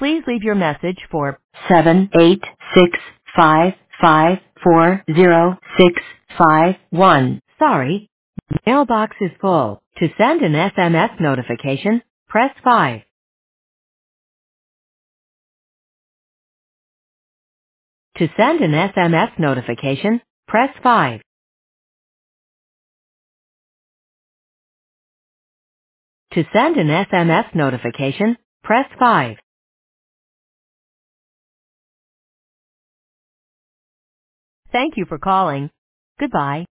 Please leave your message for 78655406551. Sorry, mailbox is full. To send an SMS notification, press 5. To send an SMS notification, press 5. To send an SMS notification, press 5. Thank you for calling. Goodbye.